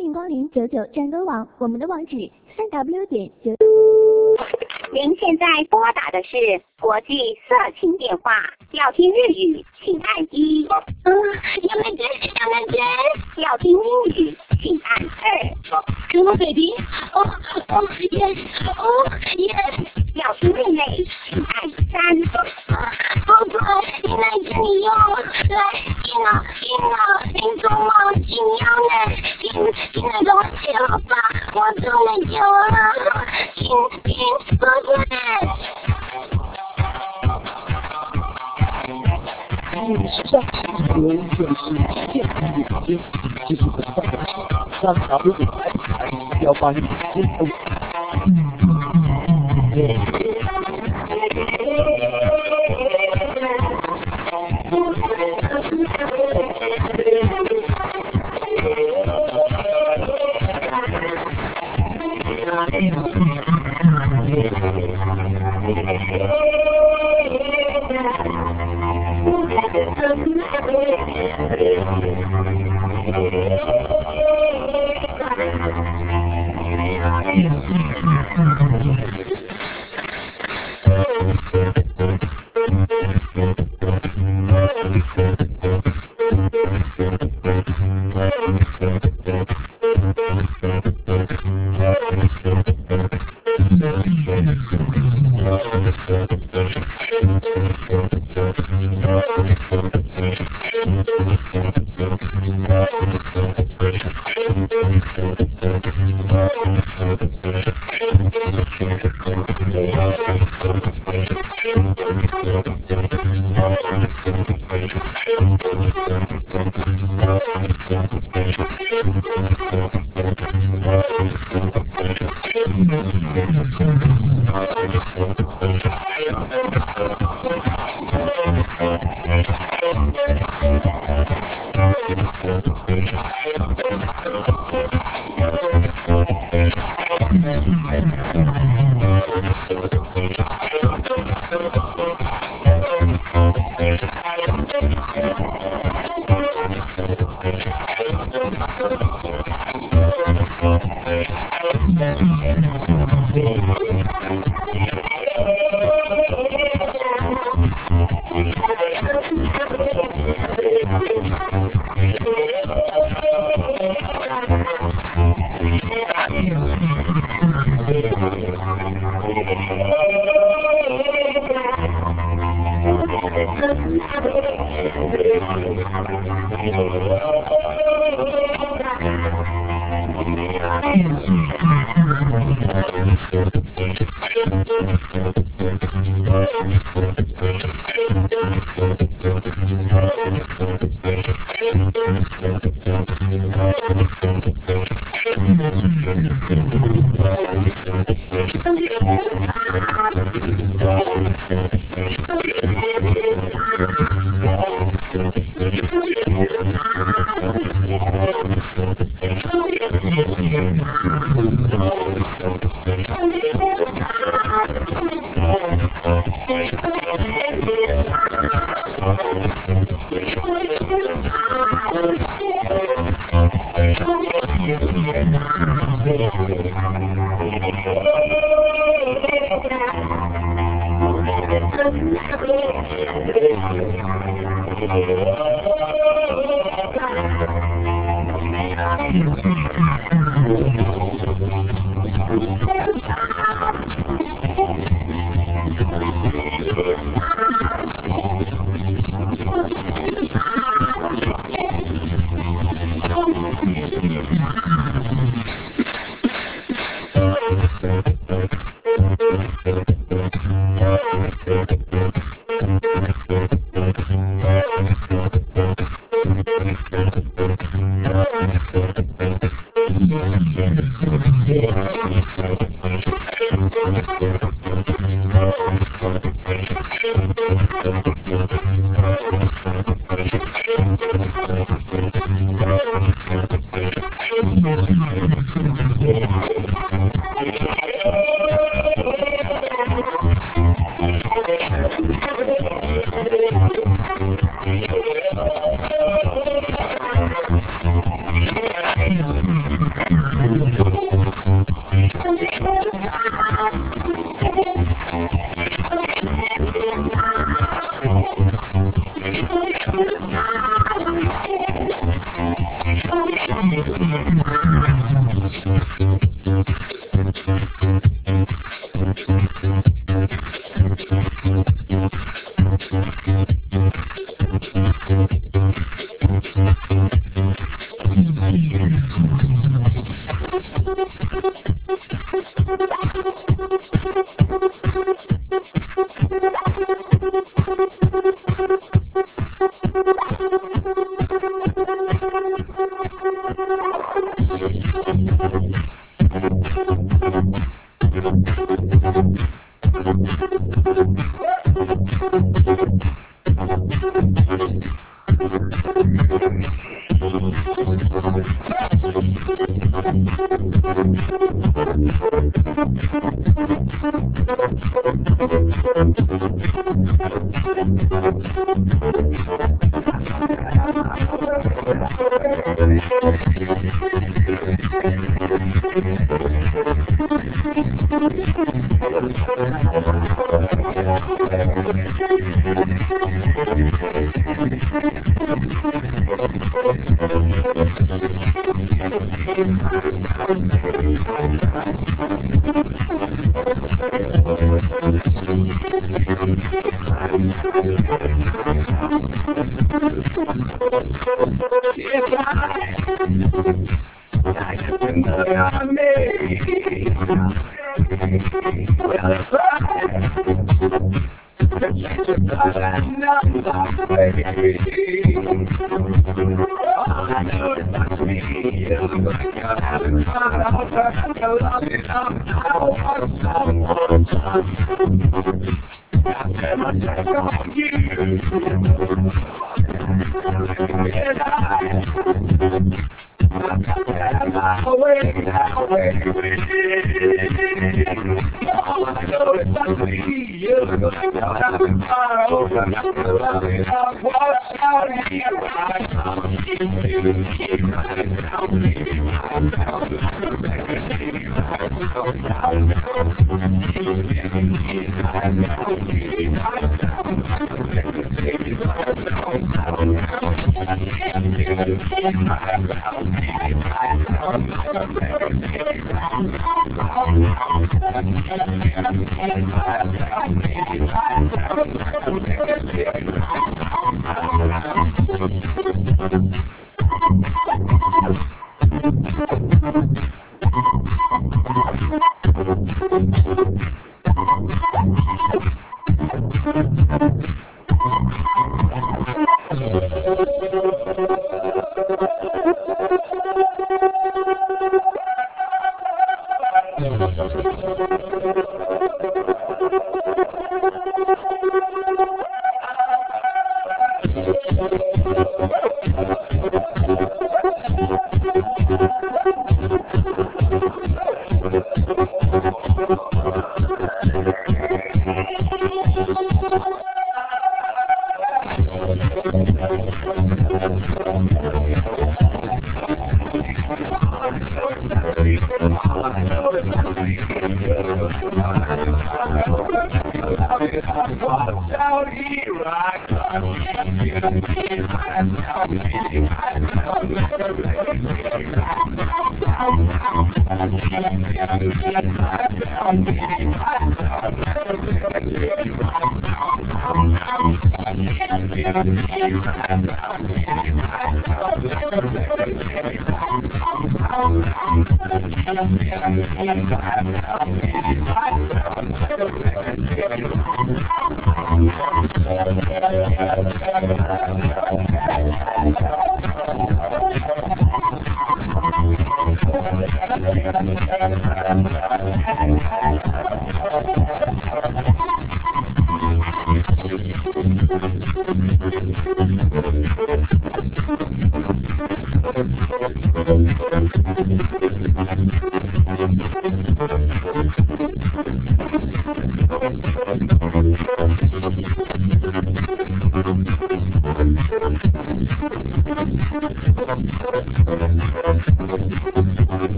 欢迎光临99战歌网，我们的网址3w.9。 您现在拨打的是国际色情电话，要听日语请按1。要听英语请按2。 Come on, baby. Oh, yes. Oh, yes. 要听妹妹请按3。 宝贝，你来这里哟，来听啊，你中吗？紧要呢，听得懂写了吧？我都没救了，听，宝贝。 要把你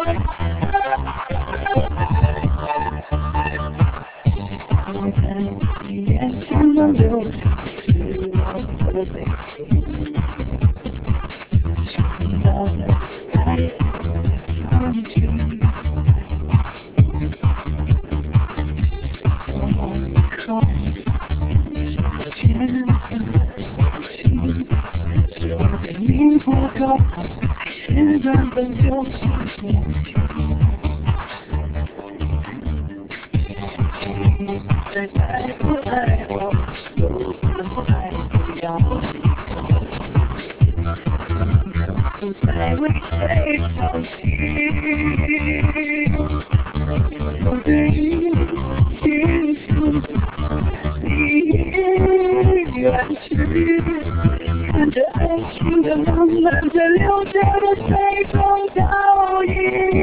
看着爱情的浪漫在流着的随风倒影，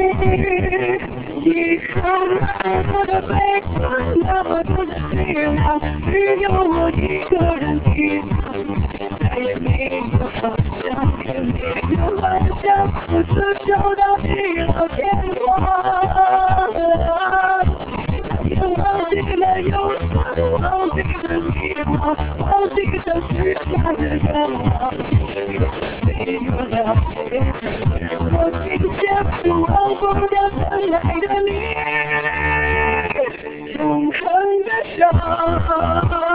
遗憾我的悲伤，那么多的力量，只有我一个人抵挡，再也没有方向，也没有幻想，我只收到地老天荒。忘记了忧伤，忘记了迷茫，忘记了许下的愿望，没有了解，我今天忘不了等来的你，永恒的伤。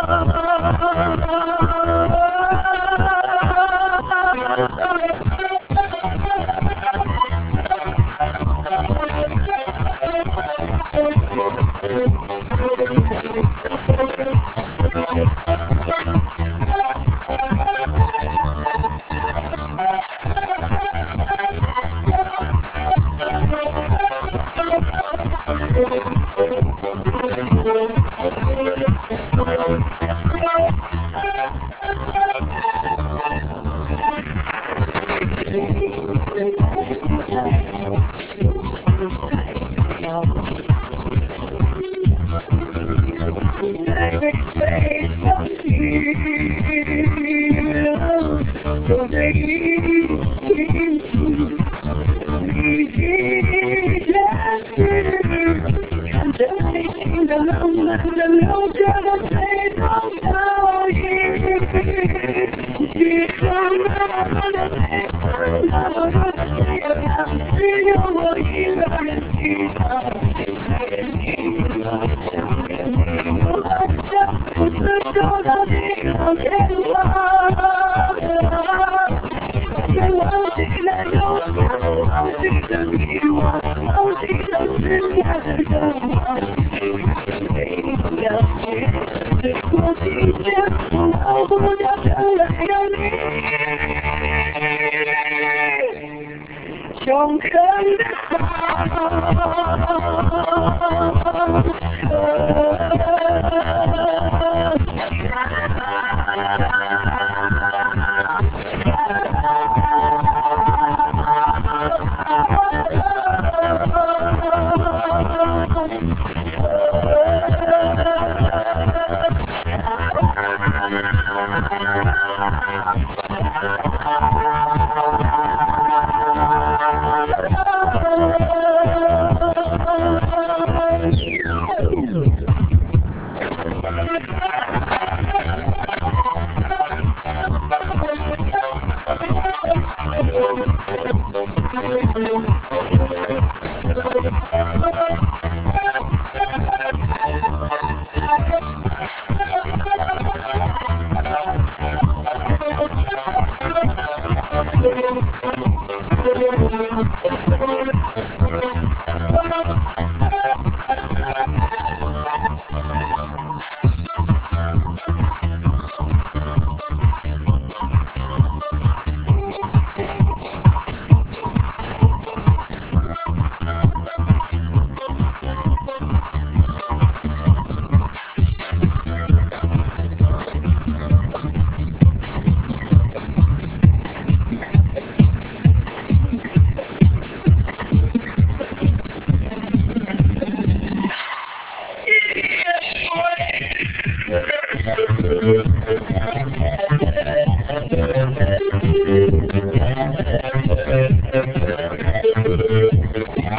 看着爱情的浪漫的流着的随风倒影，遗憾那么的悲伤，那么多的力量，只有我一个人抵挡，再也没有方向，也没有幻想，我只收到地老天荒。忘记了忧伤，忘记了迷惘，忘记了许下的愿望，没有了解，只我今天忘不了等来的你，永恒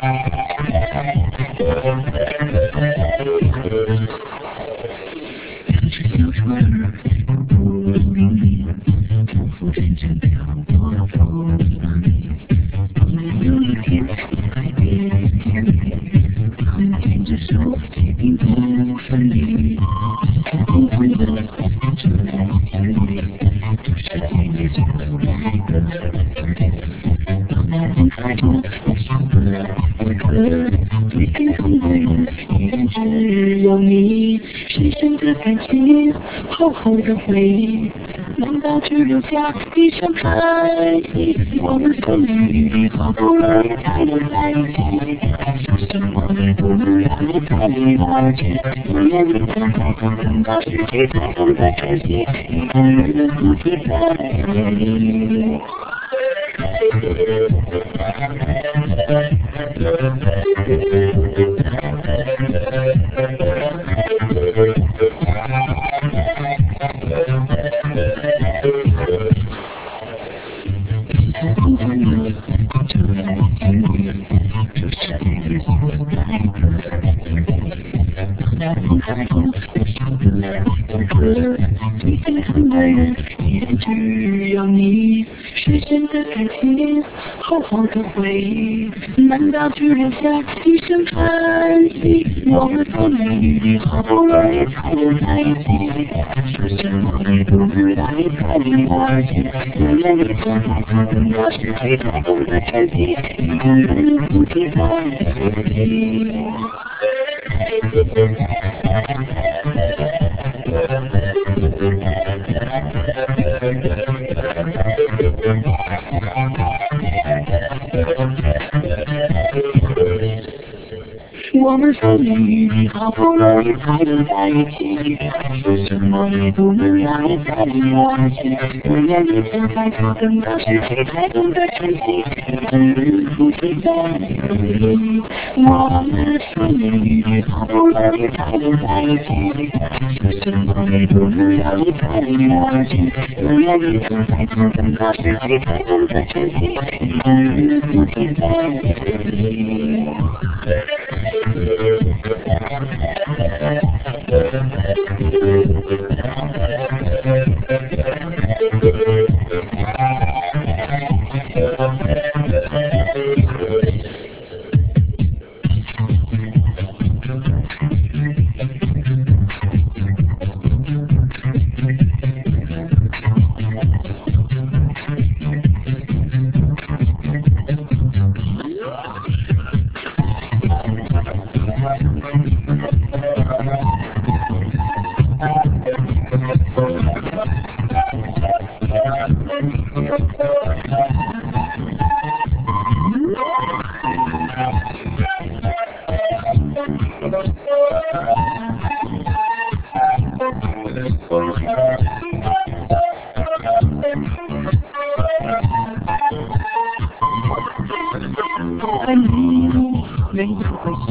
只有你深深的感情，厚厚的回忆，难道只留下一声叹息？我们风雨里好不容易才能在一起，说什么也不能让你在意而去。我也没想到，等到世界才懂得珍惜，一个人的孤独在这里。只有你深深的感情，厚厚的回忆，难道只留下一声叹息？我们风雨里好不容易才能在一起，说什么也不能让你在意而去。我也没想到，等到世界才懂得珍惜，一个人的孤独在这里。我们风雨里好不容易才能在一起，说什么也不能让你在意而去。我也没想到，等到世界才懂得珍惜，一个人不会在这里。我们风雨里好不容易才能在一起，说什么也不能让你在意而去。我也没想到，等到世界才懂得珍惜，一个人不会在这里。没有关系，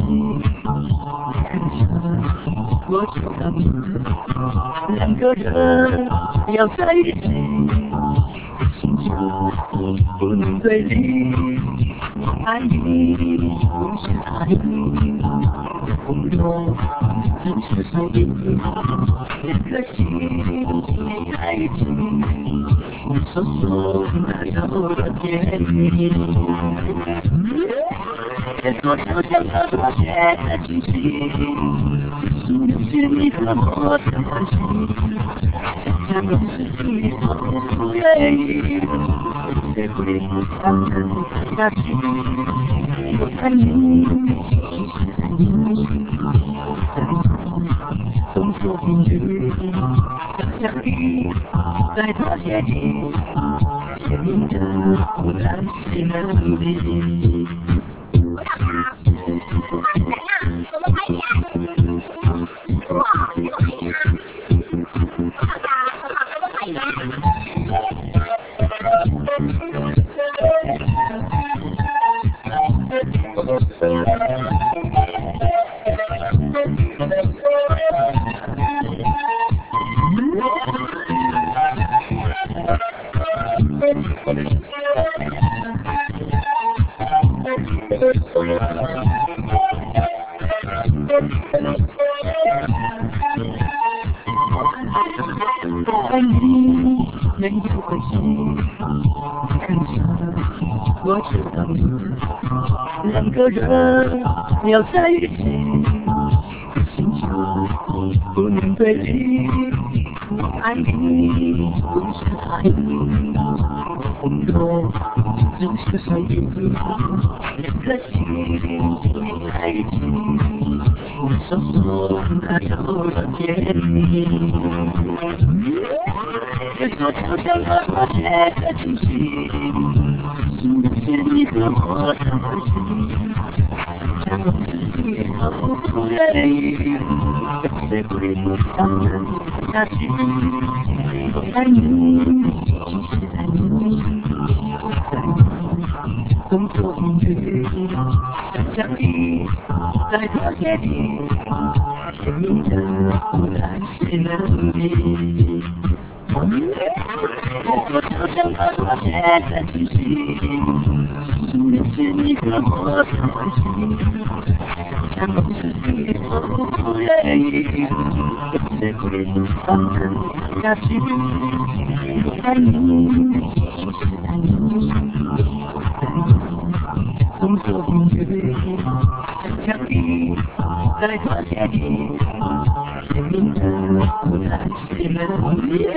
我知道你两个人要在一起，心就不能对立。爱你不是爱你，不用真实所以两个心在一起，说说那要的甜蜜。多少想要多些的惊喜，是你和我的关系，像个自己不愿意，谁会让人下去？我爱你，是爱你，动作频率，想象力在多接近，鲜明的不担心的努力。 爱你没有关系，看上我知道你，两个人要在一起，心情不能对立。我爱你，不是爱你，风格就是上一次，两颗心连在一起，我手中还有了甜蜜。有时候想和我写的情绪，是不是你和我的关系？让我自己都不愿意，谁会能让人下去？我爱你，就是爱你，在你工作音乐，想象里，在和谐里，甜蜜的不再是能力。我就想和我写的情绪，是不是你和我的关系？让我自己都不愿意，谁会能放任下去？我爱你，就是爱你，在你工作音乐，想象里，在和谐里，甜蜜的不再是能力。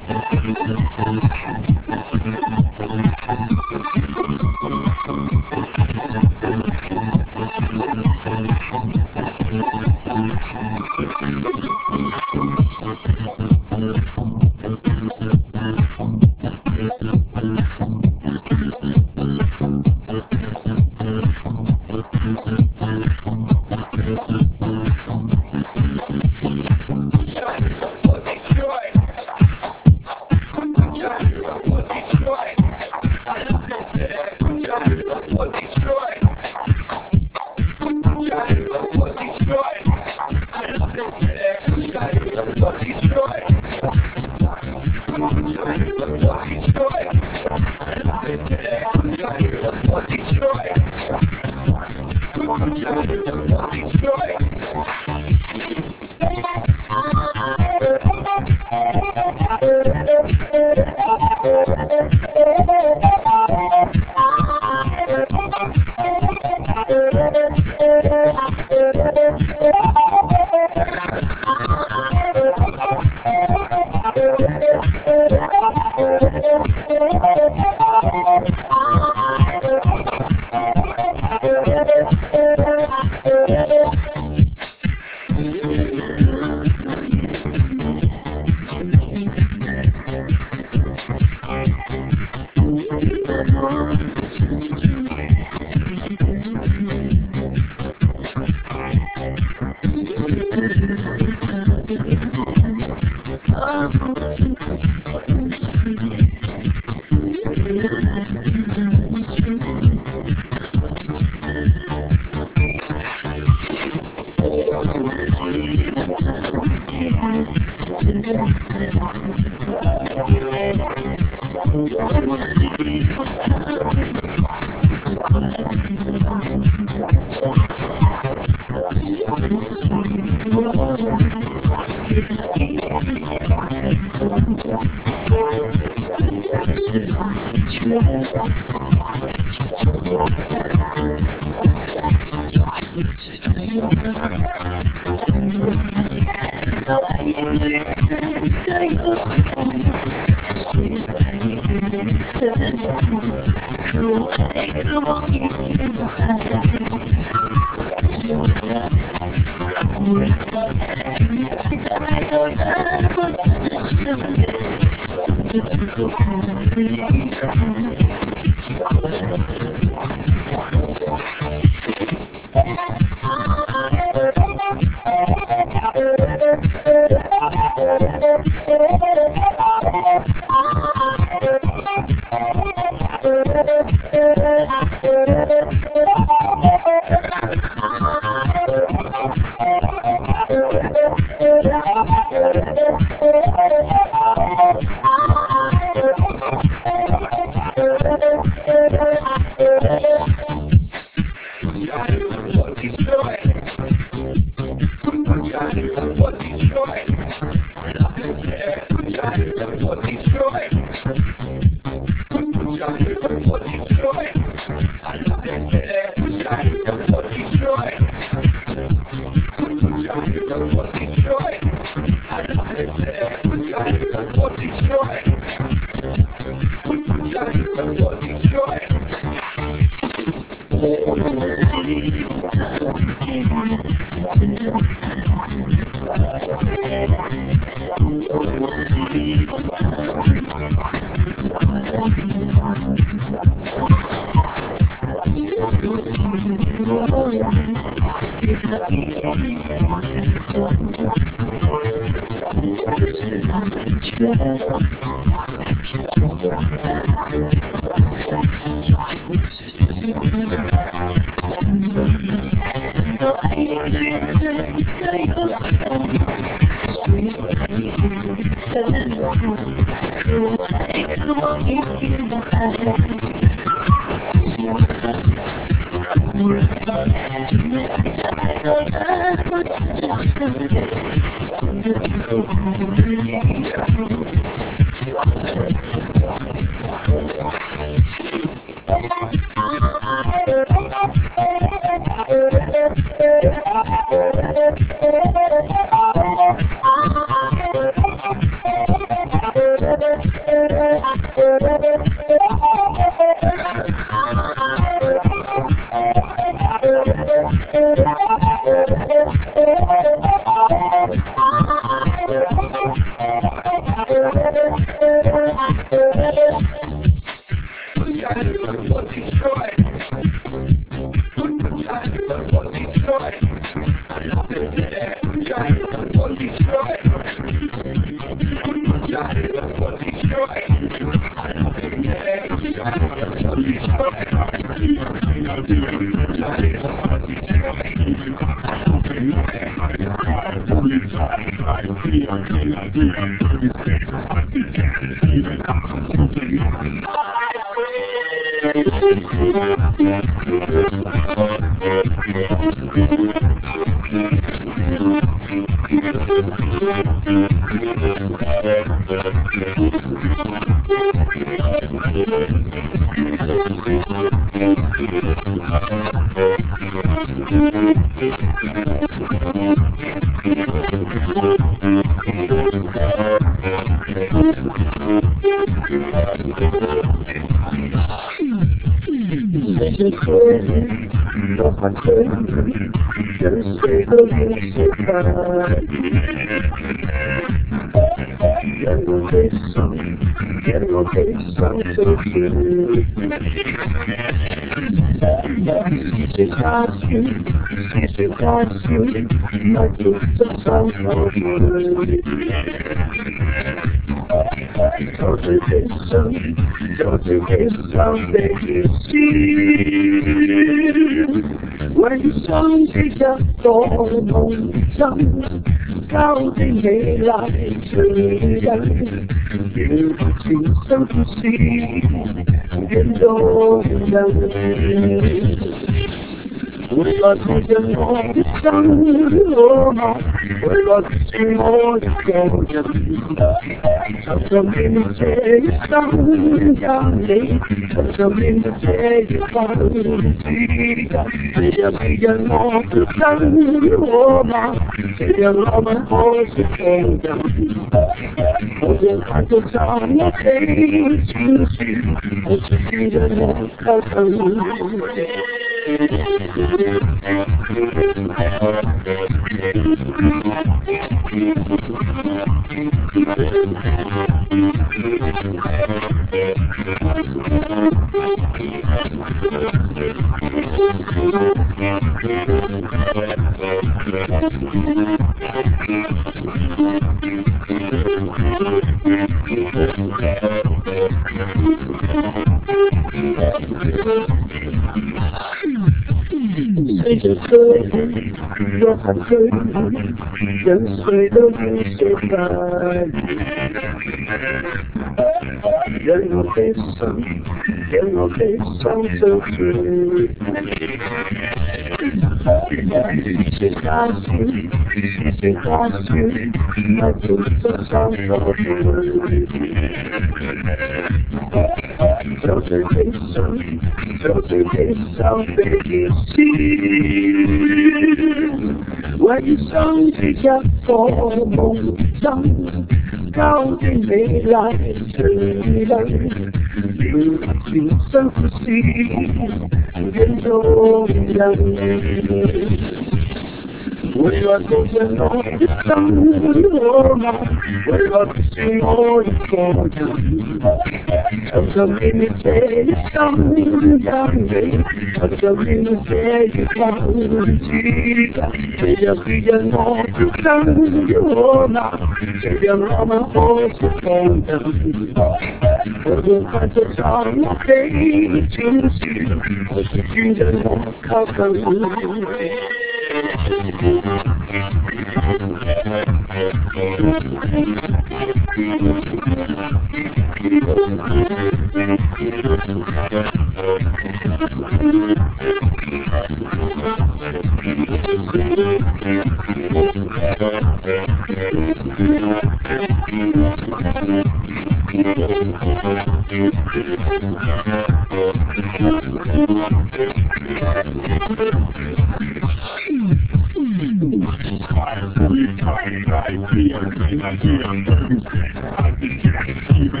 I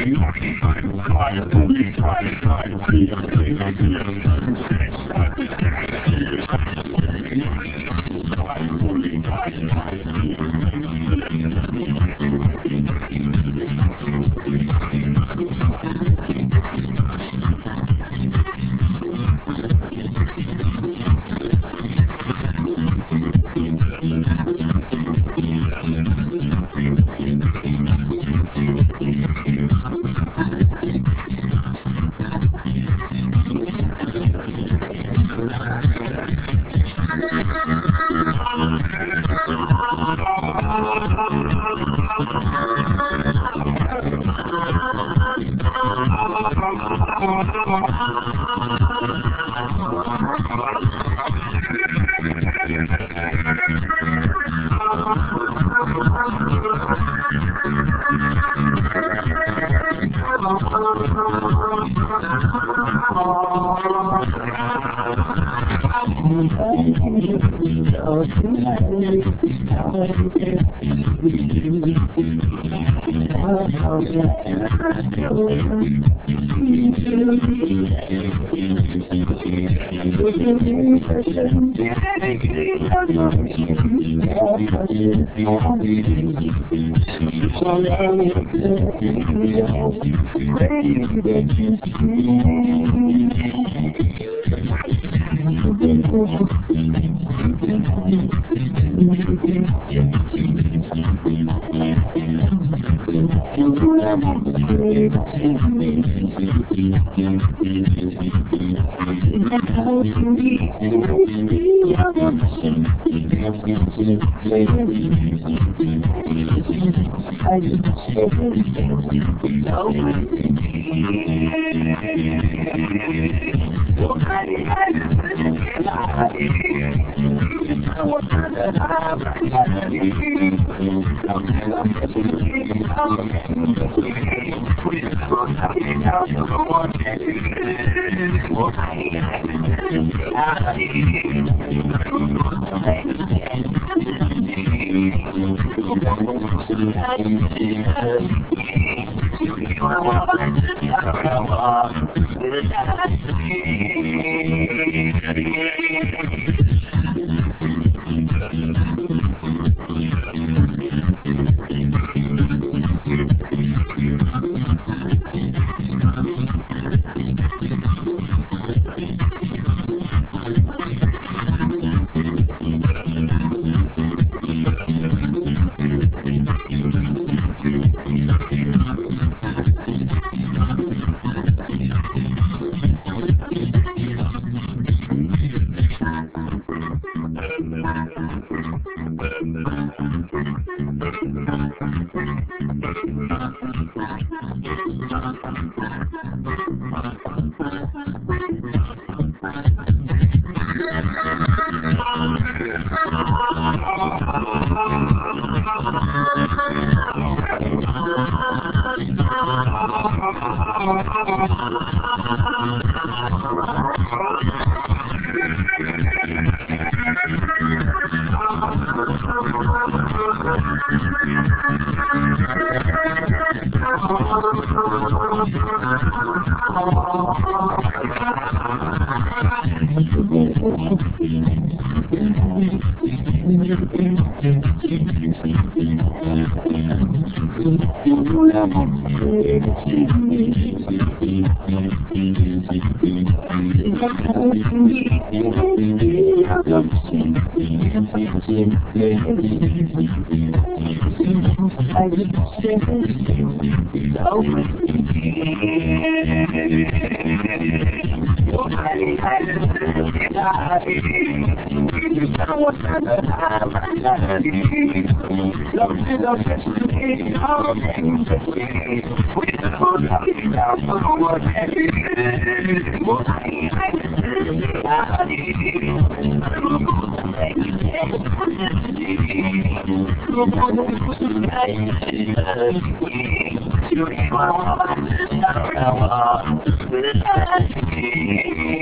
Thank you.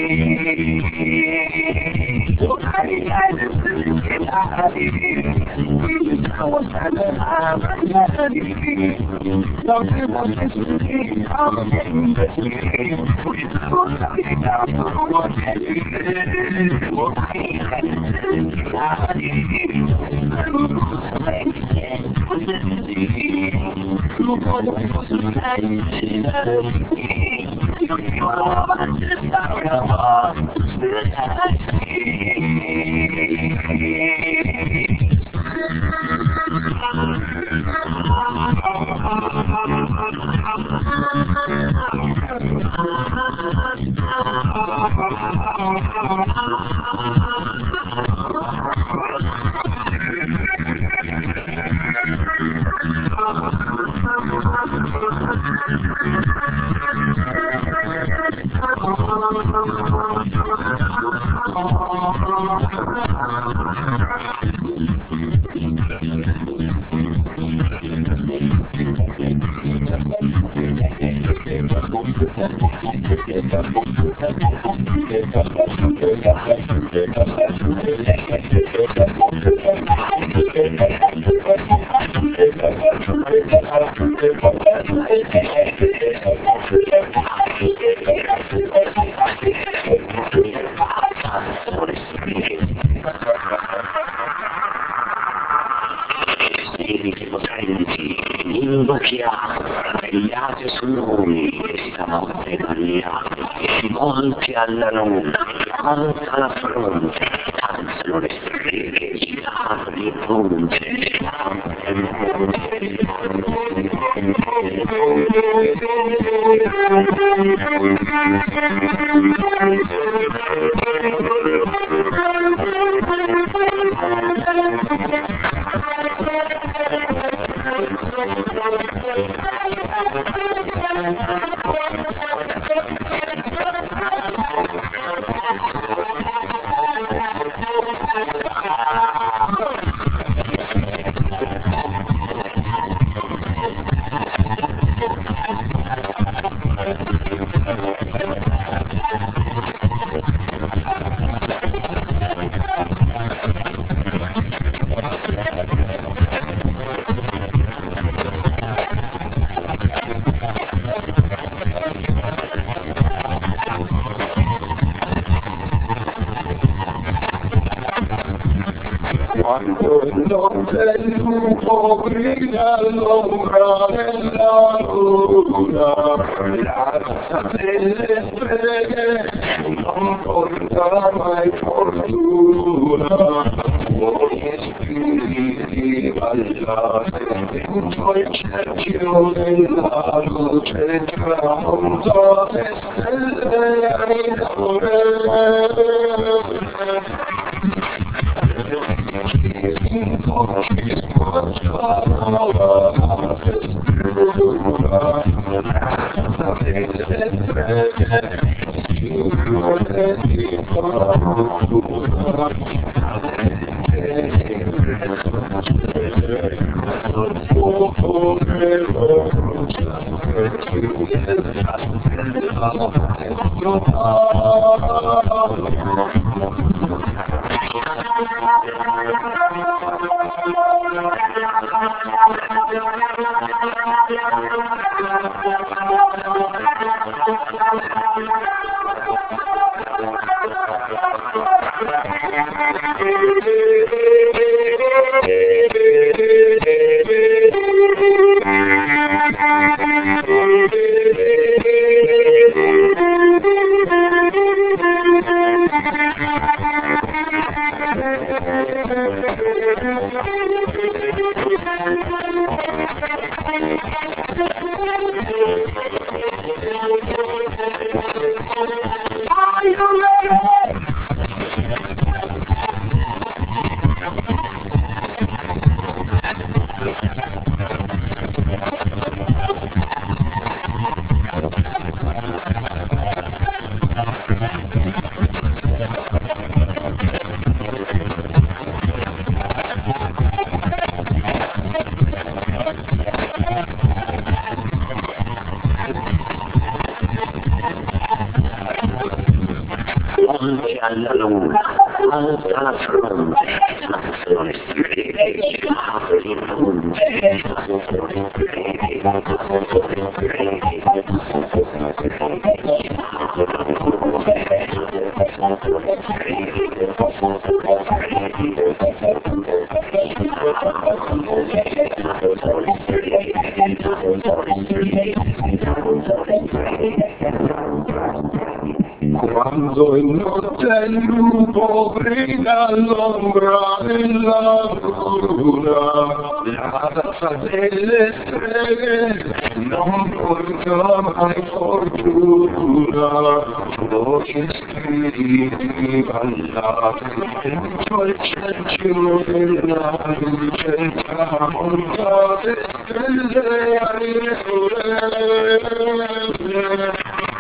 Monti alla luna, alza la fronte, alzano le streghe, i carri ponte, non c'è il lupo brilla l'ombra della luna, l'alza delle streghe non porta mai fortuna, voi spiriti ballate dentro il cerchio della luce, tramontate stelle in amore. Quando il notte il lupo grida all'ombra della luna, la razza delle streghe non porta mai fortuna, voci spiriti ballate dentro il cencio della luce, tramontate stelle airevole.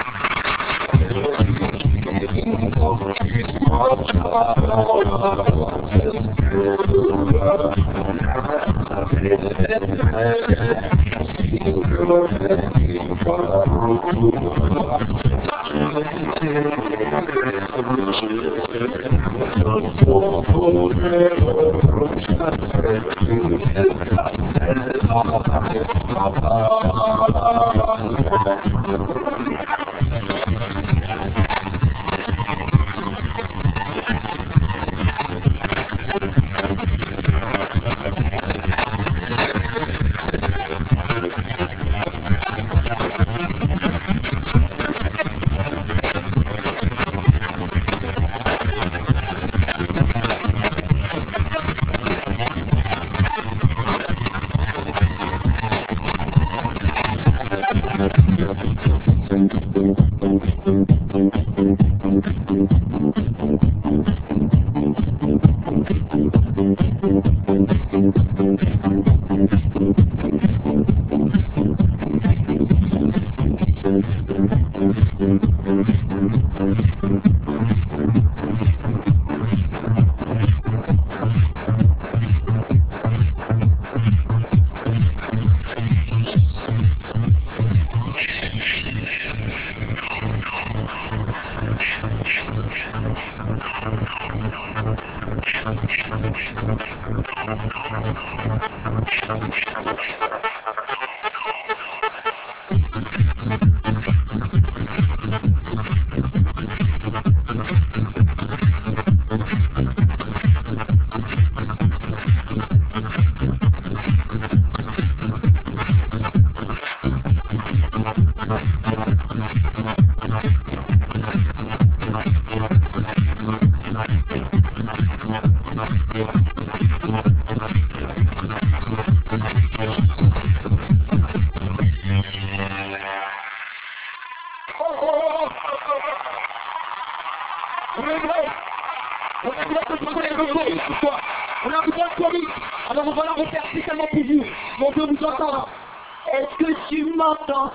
On a besoin de chorus, alors on va la refaire spécialement pour vous. Mais on peut vous entendre. Est-ce que tu m'entends?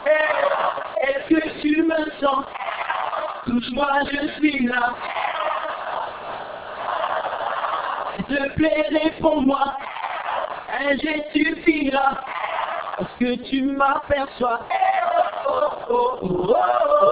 Est-ce que tu me sens? Touche-moi, je suis là. S'il te plaît, réponds-moi. Un geste suffira. Est-ce que tu m'aperçois? Oh, oh, oh, oh, oh.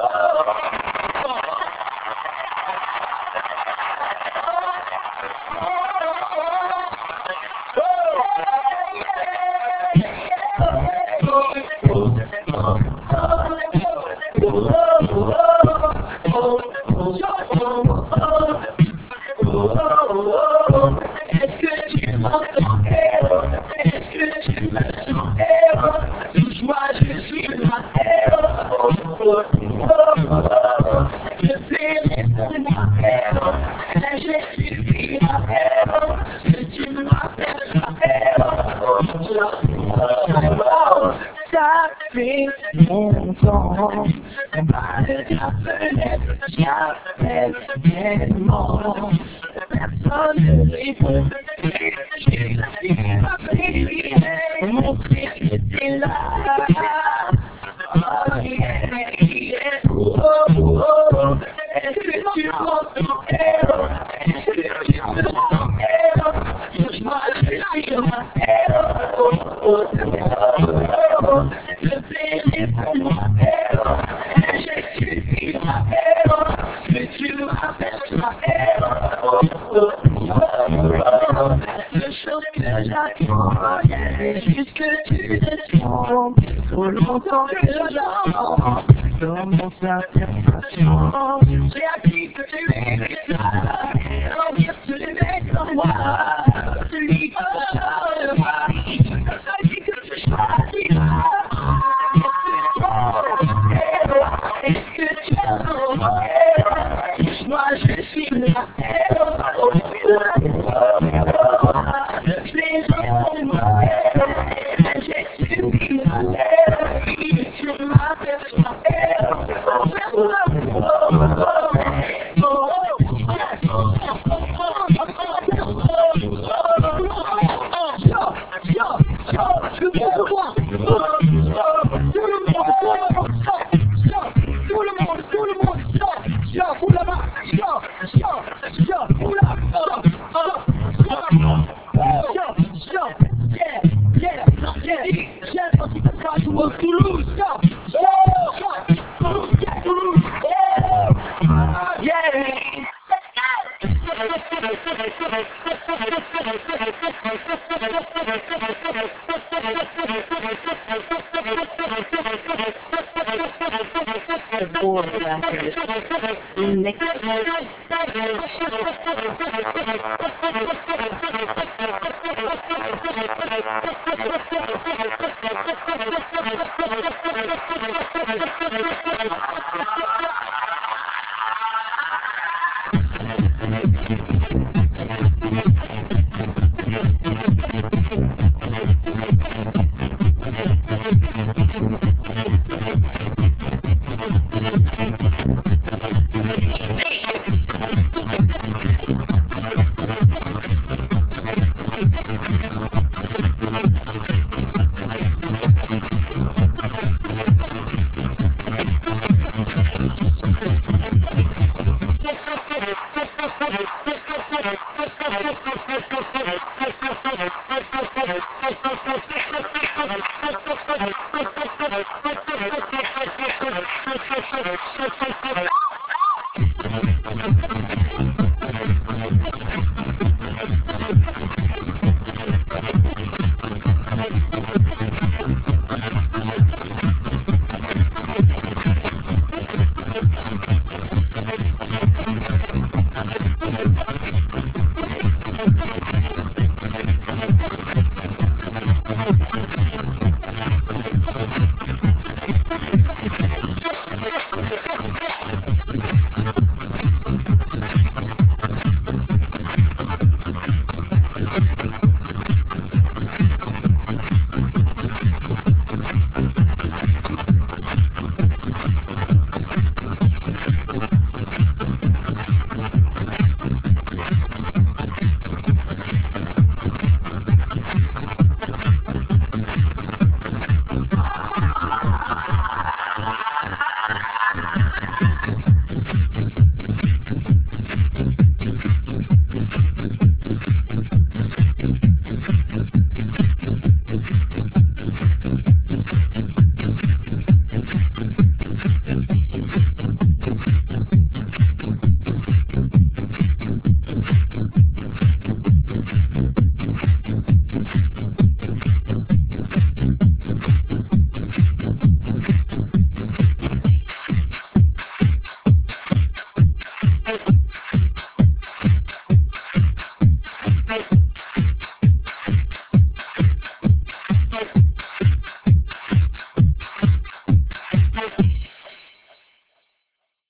Ça fait longtemps, par la fenêtre, j'appelle tellement, personne ne répond. J'ai montré que t'es là. Oh, oh, oh, est-ce que tu m'entends? Est-ce que tu m'entends? Touche-moi, je suis là. Je fais les bons je suis là. Que tu m'appelles. j'attends, jusque tu te trompes, trop longtemps que j'attends, dans mon satisfaction, j'ai appris que tu es ça, alors dire que les mecs en moi, celui que je vois, ça dit que je choisiras, est-ce que tu as moi je suis là,